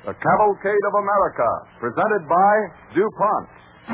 The Cavalcade of America, presented by DuPont.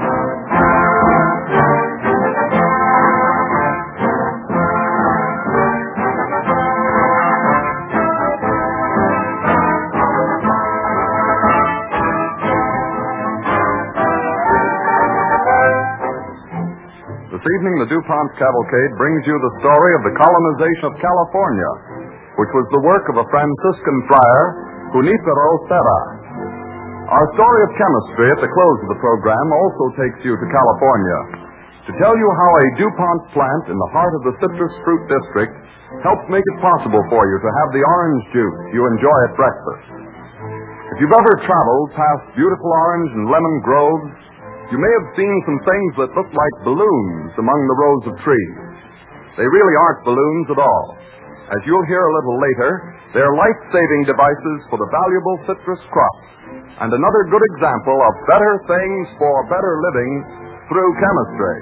This evening, the DuPont Cavalcade brings you the story of the colonization of California, which was the work of a Franciscan friar, Junipero Serra. Our story of chemistry at the close of the program also takes you to California to tell you how a DuPont plant in the heart of the citrus fruit district helps make it possible for you to have the orange juice you enjoy at breakfast. If you've ever traveled past beautiful orange and lemon groves, you may have seen some things that look like balloons among the rows of trees. They really aren't balloons at all. As you'll hear a little later, they're life-saving devices for the valuable citrus crop, and another good example of better things for better living through chemistry.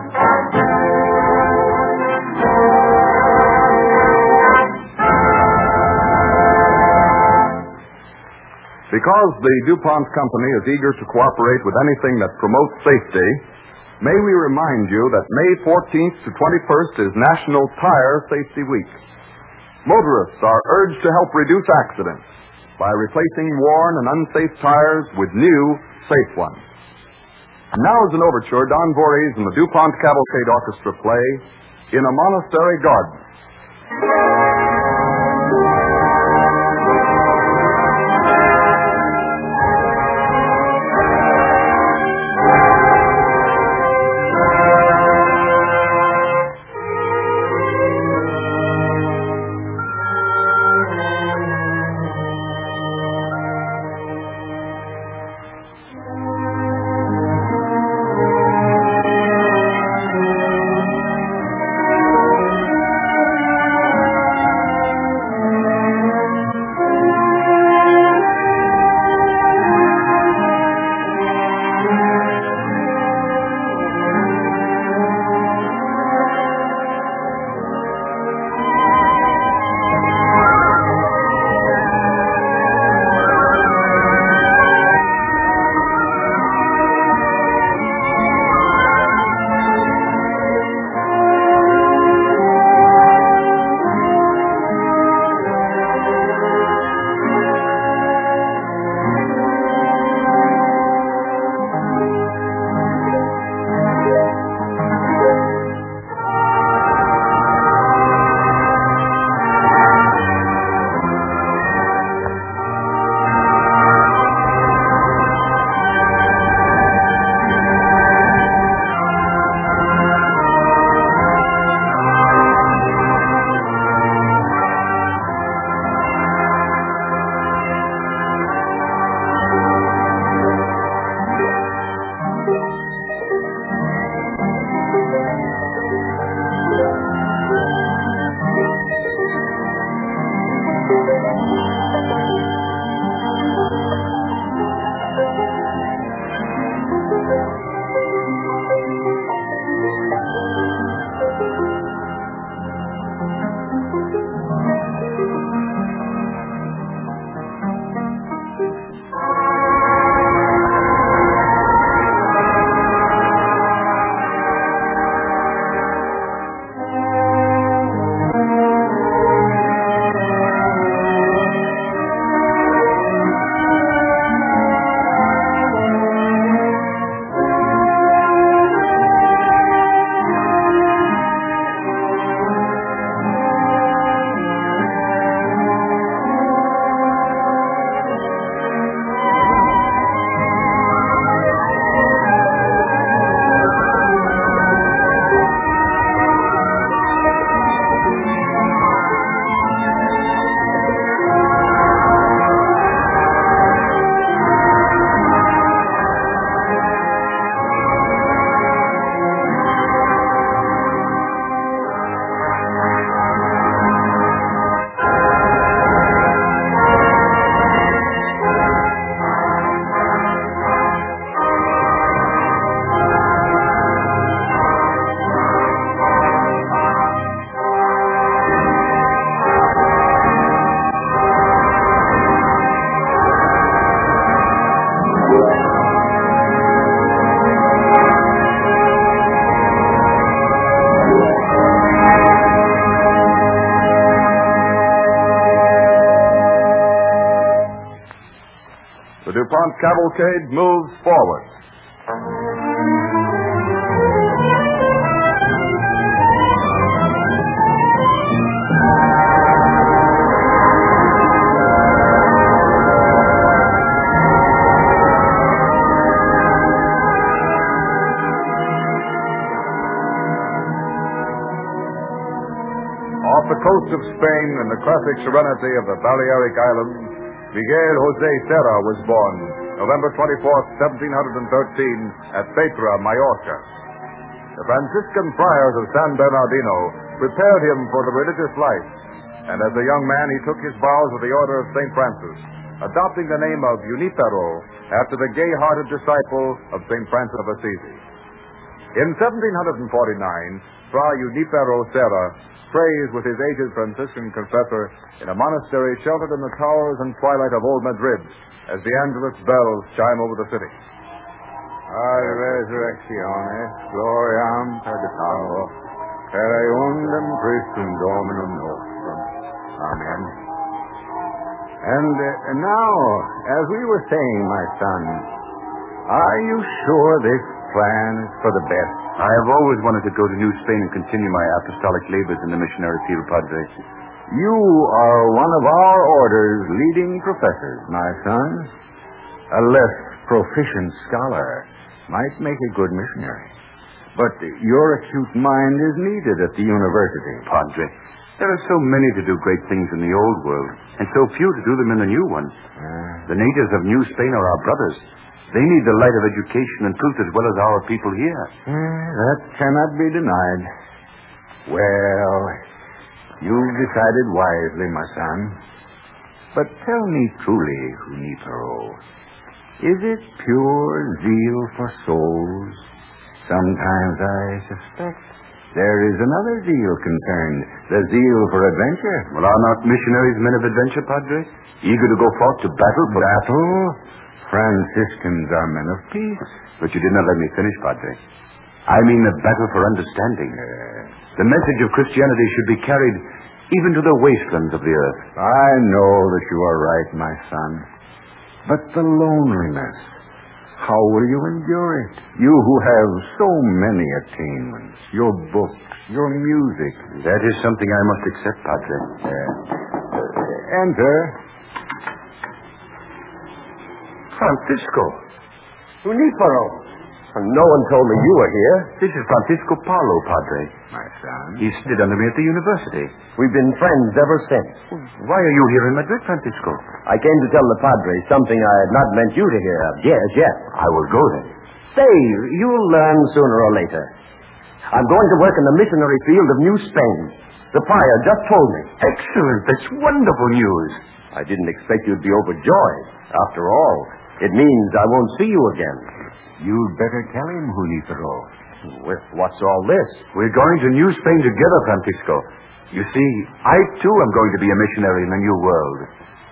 Because the DuPont Company is eager to cooperate with anything that promotes safety, may we remind you that May 14th to 21st is National Tire Safety Week. Motorists are urged to help reduce accidents by replacing worn and unsafe tires with new, safe ones. And now, as an overture, Don Voorhees and the DuPont Cavalcade Orchestra play In a Monastery Garden. The DuPont cavalcade moves forward. Off the coast of Spain, in the classic serenity of the Balearic Islands, Miguel Jose Serra was born November 24th, 1713, at Petra, Mallorca. The Franciscan friars of San Bernardino prepared him for the religious life, and as a young man he took his vows with the Order of St. Francis, adopting the name of Junipero after the gay-hearted disciple of St. Francis of Assisi. In 1749, Fra Junipero Serra prays with his aged Franciscan confessor in a monastery sheltered in the towers and twilight of old Madrid as the Angelus bells chime over the city. Ad resurrectionis gloriam perditavo, per eundem Christum Dominum nostrum. Amen. And now, as we were saying, my son, are you sure this plan is for the best? I have always wanted to go to New Spain and continue my apostolic labors in the missionary field, Padre. You are one of our order's leading professors, my son. A less proficient scholar might make a good missionary. But your acute mind is needed at the university. Padre, there are so many to do great things in the old world, and so few to do them in the new one. The natives of New Spain are our brothers. They need the light of education and truth as well as our people here. That cannot be denied. Well, you've decided wisely, my son. But tell me truly, Junipero, is it pure zeal for souls? Sometimes I suspect there is another zeal concerned, the zeal for adventure. Well, are not missionaries men of adventure, Padre? Eager to go forth to battle for... Battle? Franciscans are men of peace. But you did not let me finish, Padre. I mean the battle for understanding. The message of Christianity should be carried even to the wastelands of the earth. I know that you are right, my son. But the loneliness, how will you endure it? You who have so many attainments, your books, your music. That is something I must accept, Padre. Enter. Francisco. Junipero. No one told me you were here. This is Francisco Paulo, Padre. My son. He studied under me at the university. We've been friends ever since. Why are you here in Madrid, Francisco? I came to tell the Padre something I had not meant you to hear of. Yes. I will go then. Say, you'll learn sooner or later. I'm going to work in the missionary field of New Spain. The prior just told me. Excellent. That's wonderful news. I didn't expect you'd be overjoyed. After all, it means I won't see you again. You'd better tell him, Junipero. Well, what's all this? We're going to New Spain together, Francisco. You see, I too am going to be a missionary in the New World.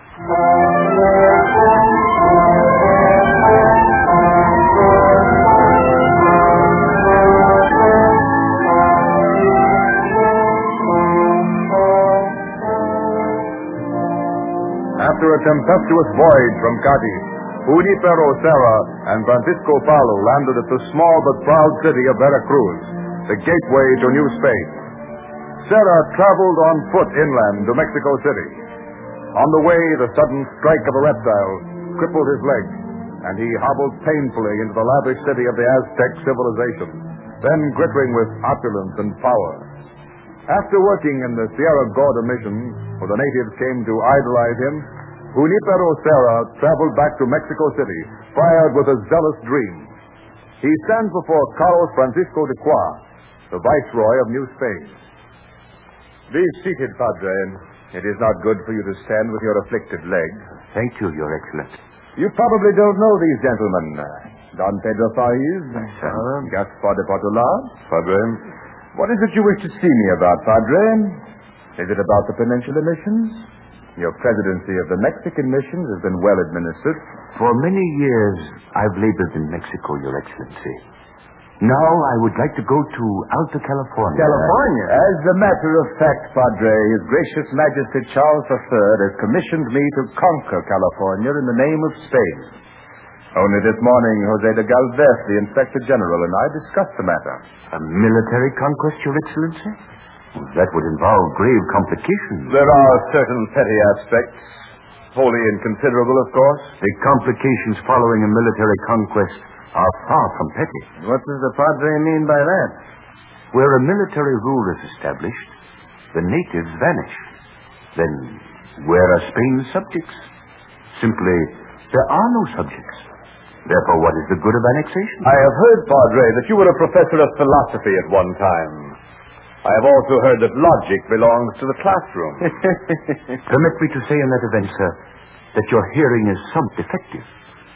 After a tempestuous voyage from Cadiz, Junipero Serra and Francisco Paulo landed at the small but proud city of Veracruz, the gateway to New Spain. Serra traveled on foot inland to Mexico City. On the way, the sudden strike of a reptile crippled his leg, and he hobbled painfully into the lavish city of the Aztec civilization, then glittering with opulence and power. After working in the Sierra Gorda mission, where the natives came to idolize him, Junipero Serra traveled back to Mexico City, fired with a zealous dream. He stands before Carlos Francisco de Cuá, the Viceroy of New Spain. Be seated, Padre. It is not good for you to stand with your afflicted leg. Thank you, Your Excellency. You probably don't know these gentlemen. Don Pedro Faiz, Gaspar de Portola. Padre, what is it you wish to see me about, Padre? Is it about the Peninsula missions? Your presidency of the Mexican missions has been well administered. For many years, I've labored in Mexico, Your Excellency. Now I would like to go to Alta California. California? As a matter of fact, Padre, His Gracious Majesty Charles III has commissioned me to conquer California in the name of Spain. Only this morning, Jose de Galvez, the Inspector General, and I discussed the matter. A military conquest, Your Excellency? That would involve grave complications. There are certain petty aspects, wholly inconsiderable, of course. The complications following a military conquest are far from petty. What does the Padre mean by that? Where a military rule is established, the natives vanish. Then, where are Spain's subjects? Simply, there are no subjects. Therefore, what is the good of annexation? I have heard, Padre, that you were a professor of philosophy at one time. I have also heard that logic belongs to the classroom. Permit me to say in that event, sir, that your hearing is somewhat defective.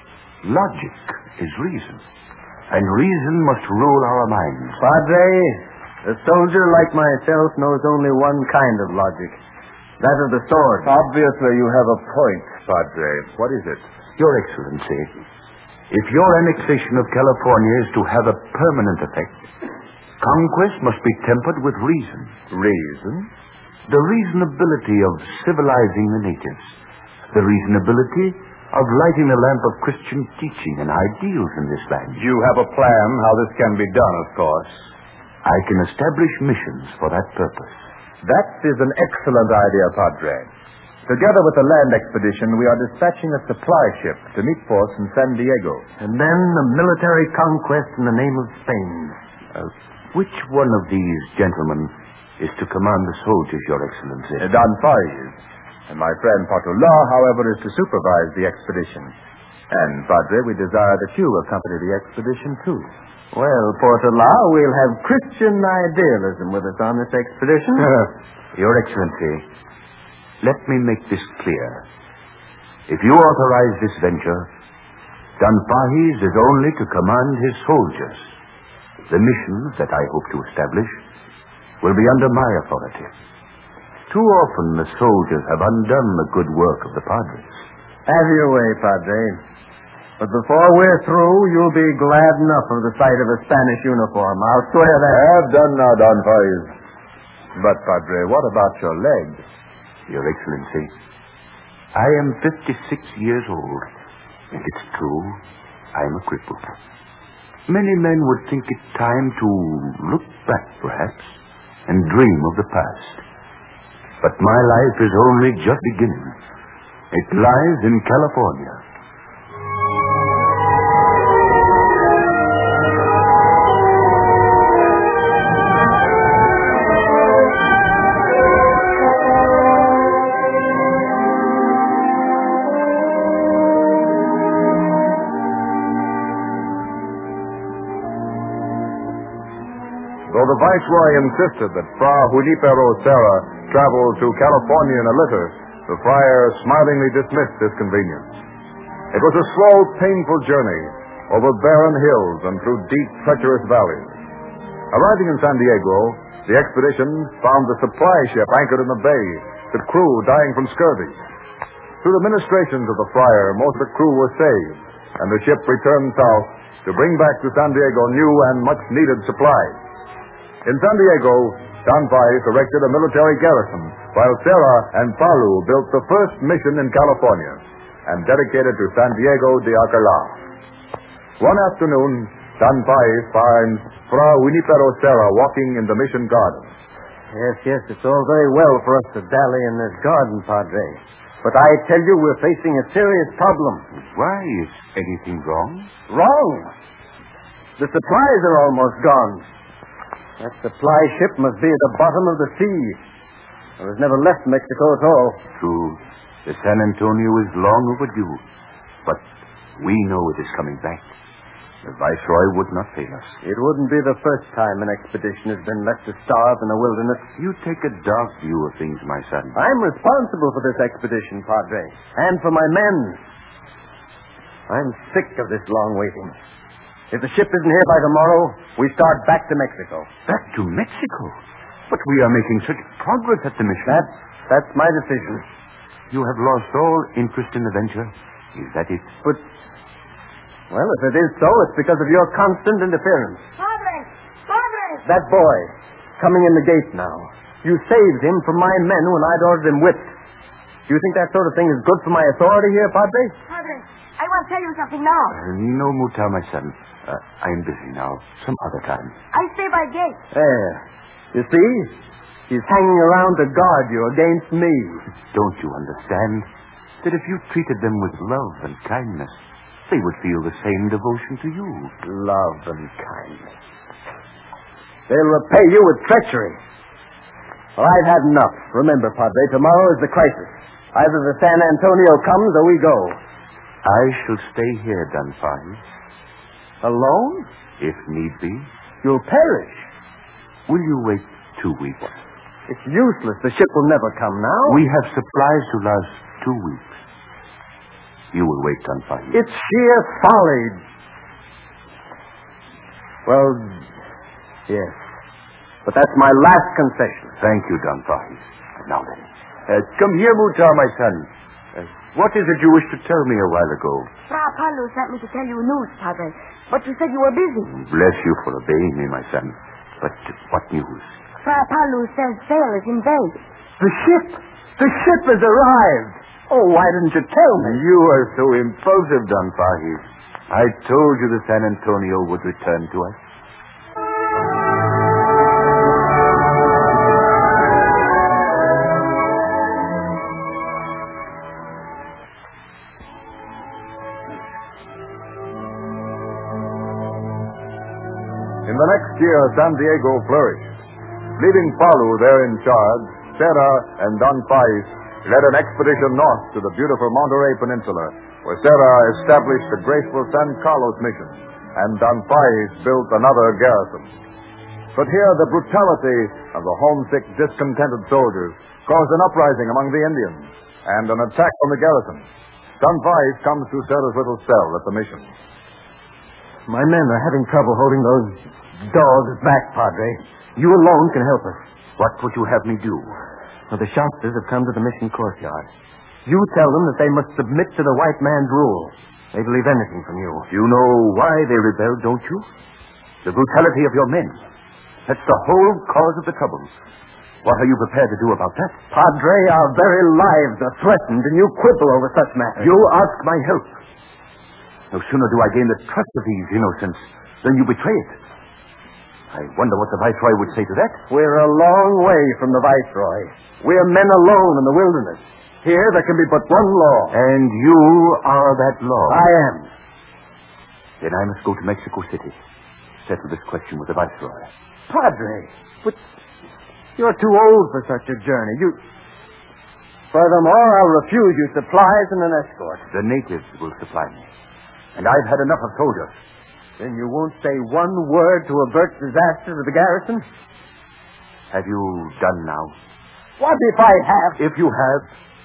Logic is reason, and reason must rule our minds. Padre, a soldier like myself knows only one kind of logic. That of the sword. Obviously, you have a point, Padre. What is it? Your Excellency, if your annexation of California is to have a permanent effect, conquest must be tempered with reason. Reason? The reasonability of civilizing the natives. The reasonability of lighting the lamp of Christian teaching and ideals in this land. You have a plan how this can be done, of course. I can establish missions for that purpose. That is an excellent idea, Padre. Together with the land expedition, we are dispatching a supply ship to meet force in San Diego. And then a military conquest in the name of Spain. Which one of these gentlemen is to command the soldiers, Your Excellency? Don Farias. And my friend Portola, however, is to supervise the expedition. And, Padre, we desire that you accompany the expedition, too. Well, Portola, we'll have Christian idealism with us on this expedition. Your Excellency, let me make this clear. If you authorize this venture, Don Farias is only to command his soldiers. The missions that I hope to establish will be under my authority. Too often the soldiers have undone the good work of the padres. Have your way, Padre. But before we're through, you'll be glad enough of the sight of a Spanish uniform. I'll swear that. Have done now, Don Farias. But, Padre, what about your leg? Your Excellency, I am 56 years old, and it's true, I am a cripple. Many men would think it time to look back, perhaps, and dream of the past. But my life is only just beginning. It lies in California. Though the Viceroy insisted that Fra Junipero Serra travel to California in a litter, the friar smilingly dismissed this convenience. It was a slow, painful journey over barren hills and through deep, treacherous valleys. Arriving in San Diego, the expedition found the supply ship anchored in the bay, the crew dying from scurvy. Through the ministrations of the friar, most of the crew were saved, and the ship returned south to bring back to San Diego new and much-needed supplies. In San Diego, Don Farias erected a military garrison, while Serra and Palu built the first mission in California and dedicated to San Diego de Alcalá. One afternoon, Don Farias finds Fra Junipero Serra walking in the mission garden. Yes, it's all very well for us to dally in this garden, Padre. But I tell you, we're facing a serious problem. Why? Is anything wrong? Wrong? The supplies are almost gone. That supply ship must be at the bottom of the sea. It was never left Mexico at all. True. The San Antonio is long overdue. But we know it is coming back. The Viceroy would not fail us. It wouldn't be the first time an expedition has been left to starve in the wilderness. You take a dark view of things, my son. I'm responsible for this expedition, Padre, and for my men. I'm sick of this long waiting. If the ship isn't here by tomorrow, we start back to Mexico. Back to Mexico? But we are making such progress at the mission. That's my decision. You have lost all interest in the venture? Is that it? But, well, if it is so, it's because of your constant interference. Padre! that boy, coming in the gate now. You saved him from my men when I'd ordered him whipped. Do you think that sort of thing is good for my authority here, Padre? Padre, I want to tell you something now. No, Muhtar, my son. I'm busy now. Some other time. I stay by gate. There. You see? He's hanging around to guard you against me. Don't you understand that if you treated them with love and kindness, they would feel the same devotion to you? Love and kindness. They'll repay you with treachery. Well, I've had enough. Remember, Padre, tomorrow is the crisis. Either the San Antonio comes or we go. I shall stay here, Don Fahis. Alone? If need be. You'll perish. Will you wait 2 weeks? It's useless. The ship will never come now. We have supplies to last 2 weeks. You will wait, Don Fahis. It's sheer folly. Well, yes. But that's my last concession. Thank you, Don Fahis. Now then. Come here, Muhtar, my son. What is it you wished to tell me a while ago? Fra Paolo sent me to tell you news, Padre. But you said you were busy. Bless you for obeying me, my son. But what news? Fra Paolo says sail is in bay. The ship! The ship has arrived! Oh, why didn't you tell me? You are so impulsive, Don Fahis. I told you the San Antonio would return to us. In the next year, San Diego flourished. Leaving Palu there in charge, Serra and Don Fahis led an expedition north to the beautiful Monterey Peninsula, where Serra established the graceful San Carlos mission, and Don Fahis built another garrison. But here, the brutality of the homesick, discontented soldiers caused an uprising among the Indians and an attack on the garrison. Don Fahis comes to Serra's little cell at the mission. My men are having trouble holding those dogs back, Padre. You alone can help us. What would you have me do? Well, the Shastas have come to the mission courtyard. You tell them that they must submit to the white man's rule. They believe anything from you. You know why they rebelled, don't you? The brutality of your men. That's the whole cause of the trouble. What are you prepared to do about that? Padre, our very lives are threatened, and you quibble over such matters. You ask my help. No sooner do I gain the trust of these innocents than you betray it. I wonder what the Viceroy would say to that. We're a long way from the Viceroy. We're men alone in the wilderness. Here there can be but one law. And you are that law. I am. Then I must go to Mexico City. Settle this question with the Viceroy. Padre, but you're too old for such a journey. Furthermore, I'll refuse you supplies and an escort. The natives will supply me. And I've had enough of soldiers. Then you won't say one word to avert disaster to the garrison? Have you done now? What if I have? If you have...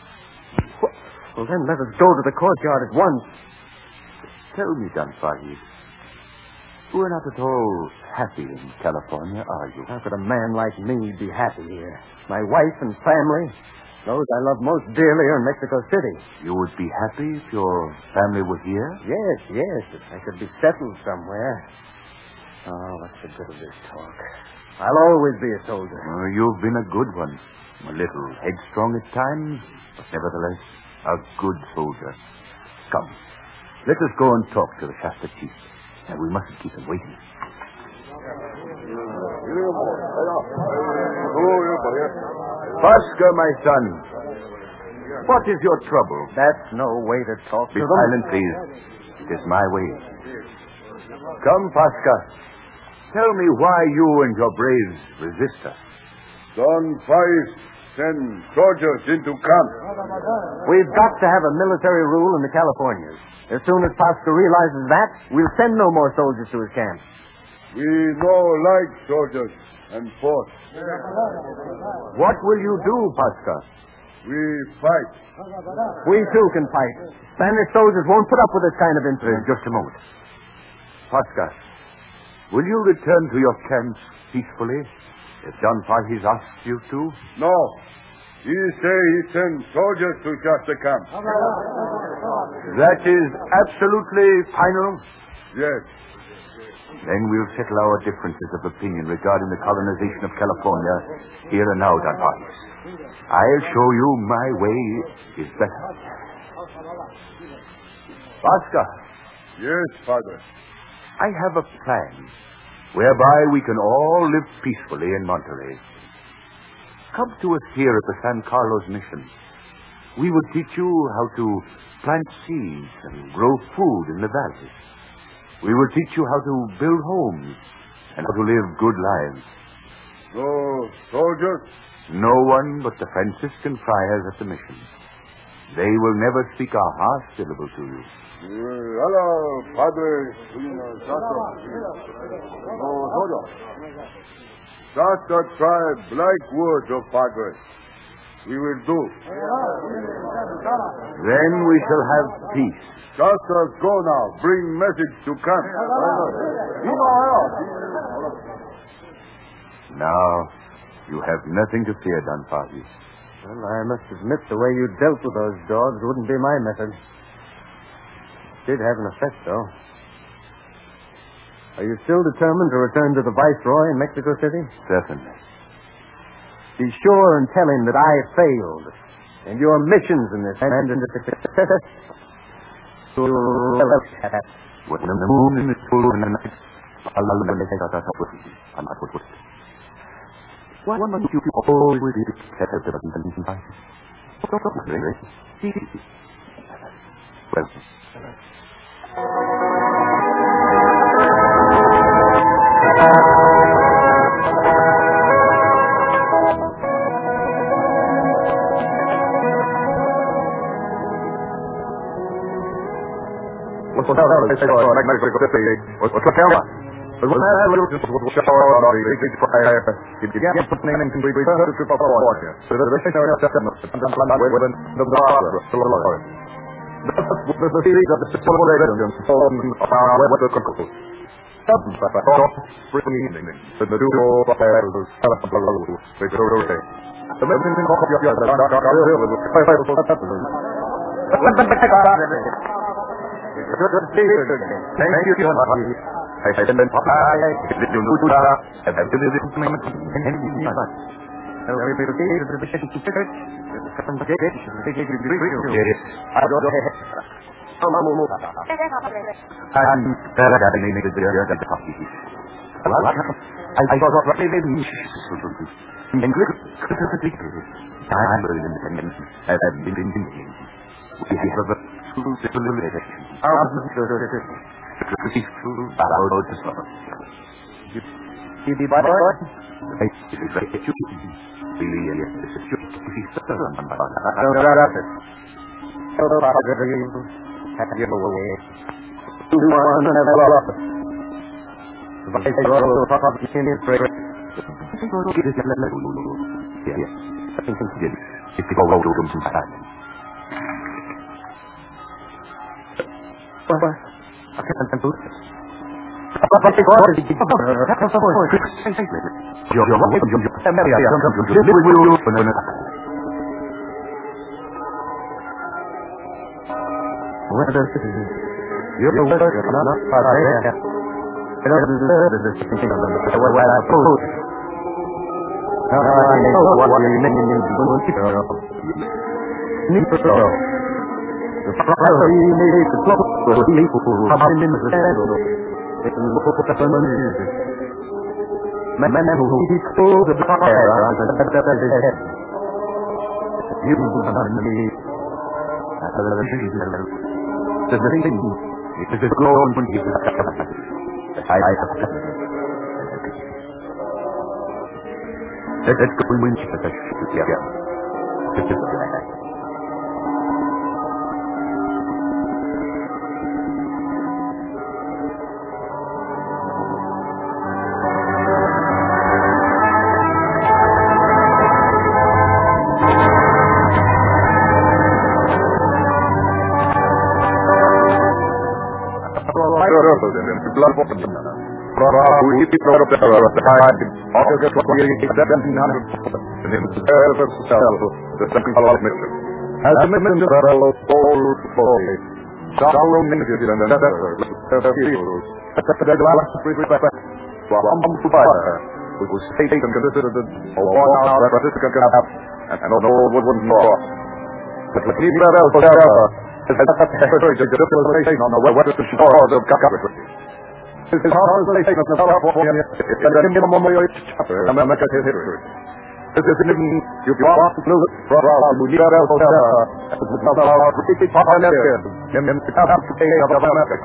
Well, then let us go to the courtyard at once. Tell me, Don Fahis, you are not at all happy in California, are you? How could a man like me be happy here? My wife and family, those I love most dearly, are in Mexico City. You would be happy if your family were here? Yes. If I could be settled somewhere. Oh, what's the good of this talk? I'll always be a soldier. You've been a good one. A little headstrong at times, but nevertheless, a good soldier. Come, let us go and talk to the Shasta chief. And we mustn't keep him waiting. Pasca, my son. What is your trouble? That's no way to talk Be to them. silent, please. It is my way. Come, Pasca. Tell me why you and your braves resist us. Don Fahis send soldiers into camp. We've got to have a military rule in the Californias. As soon as Pasca realizes that, we'll send no more soldiers to his camp. We no like soldiers and force. What will you do, Pasca? We fight. We too can fight. Spanish soldiers won't put up with this kind of incident. Just a moment. Pasca, will you return to your camps peacefully if Don Fahis asks you to? No. He say he send soldiers to Shasta camp. That is absolutely final? Yes. Then we'll settle our differences of opinion regarding the colonization of California here and now, Don Parks. I'll show you my way is better. Oscar. Yes, Padre. I have a plan whereby we can all live peacefully in Monterey. Come to us here at the San Carlos Mission. We will teach you how to plant seeds and grow food in the valley. We will teach you how to build homes and how to live good lives. No soldiers? No one but the Franciscan friars at the mission. They will never speak a harsh syllable to you. Hello, Padre. No soldiers. That's a tribe like words of Padre. We will do. Then we shall have peace. Just us go now. Bring message to camp. Now, you have nothing to fear, Don Parky. Well, I must admit the way you dealt with those dogs wouldn't be my method. It did have an effect, though. Are you still determined to return to the Viceroy in Mexico City? Certainly. Be sure and tell him that I failed, and your missions in this land and when the moon is full in the night, Allah will take us up with you. Why must you always be better than well. Mexico City. What's the camera? But when that little just will show on the big prior, he began putting in to return to California. So the missionary settlement and within the Barbara, the series of the civilization around the Congo. Spring evening, the duo fires of Salapalo, Victoria. The mission of your Thank you, John. I have been which was taken and considered a worn-out Franciscan and an old wooden cross. But neither else was has heard the civilization on the western shores of California. His conversation of California is a minimum chapter in America's history. This is an you want to lose it from neither else was our British pioneers in the country of America.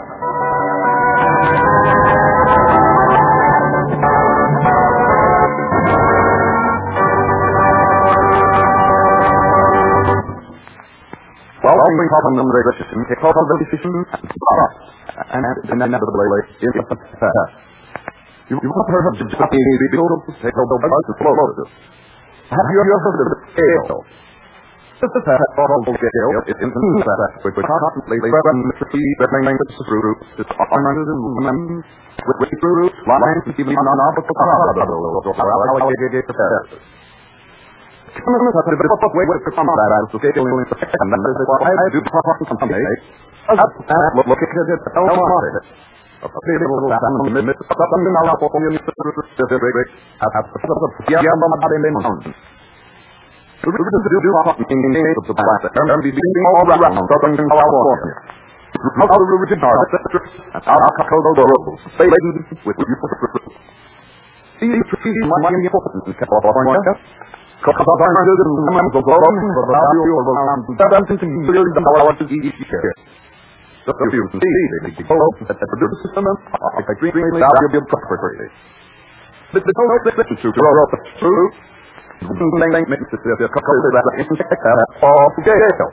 Following problem number decision, take over the decision and inevitably in the past. You have heard of the beautiful take over the flow. Have you ever heard of the scale? This is a horrible scale. It's infinite that which constantly threaten the tree that makes the roots, its ornamented and women, with roots, lines, even on opposite sides of alligator stairs. Way to come that as the scale in the second, and this is what I do someday. Look at it, tell me about it. A little salmon in the midst of something out of the Pacific at the Sierra Madre Mountains. The rivers do in the name of the planet and be being all around southern California. Out of the original and out of the roads, laden with beautiful fruit. These trees might be important in California. California is the members of the value of around $17 billion each year. The few seeds that produce them are extremely valuable property. The total distance to grow up through makes the insect all together.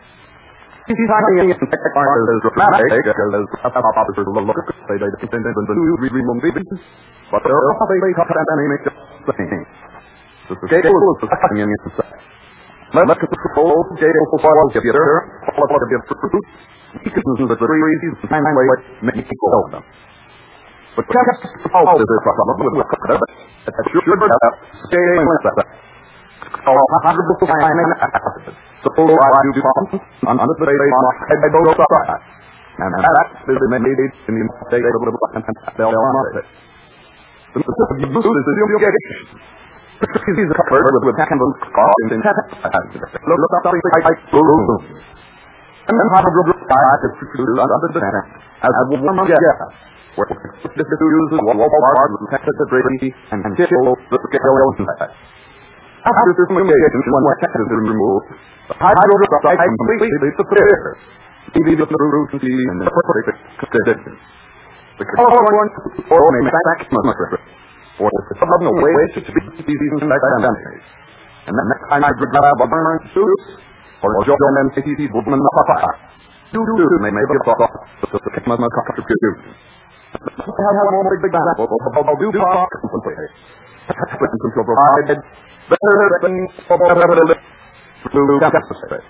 These tiny insect are as dramatic as officers look at say they intended to do removal babies, but they're also they cut and they make the thing. The scale is the second insect. Let's get the whole scale for all of you there, all of you fruit. You can do the trees and make people hold them. But just how is this problem with it should have scale with that. All 100 timing acid. So I do on the day I both side. And that is made in the state of the they'll not it. The you lose is the obligation. He's a covered with candles called in look up I and then how to is produced under the tank as a warm gas, where this uses wall bars with Texas and chill the scale inside. After this fumigation, when the tank is removed, the hydrogen completely disappears, leaving the roots and in the perfect condition. The California oil manufacturer or the sudden way to speak these insects, and the next time I grab a burning suit, or John and Katie Woodman Papa. You may be a thought of the Kingman contribution. I have one big example of do talk completely. To provide better things for better living to deficit.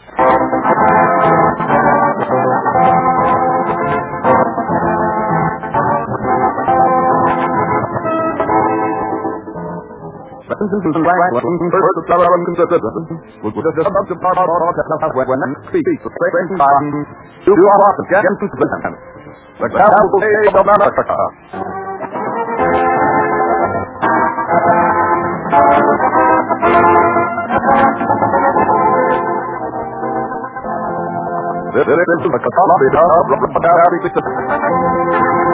This is Franklin, first of Sarah and citizens, was just about to part out when and speak the same time to our against the president. The capital state of America. This is the Columbia of the